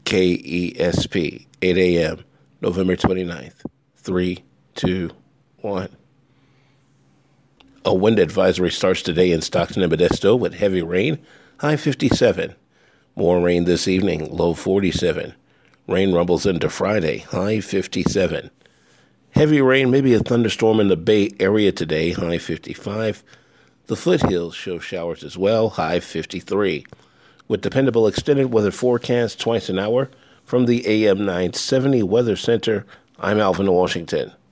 KESP, 8 a.m., November 29th. 3, 2, 1. A wind advisory starts today in Stockton and Modesto with heavy rain, high 57. More rain this evening, low 47. Rain rumbles into Friday, high 57. Heavy rain, maybe a thunderstorm in the Bay Area today, high 55. The foothills show showers as well, high 53. With dependable extended weather forecast twice an hour from the AM 970 Weather Center, I'm Alvin Washington.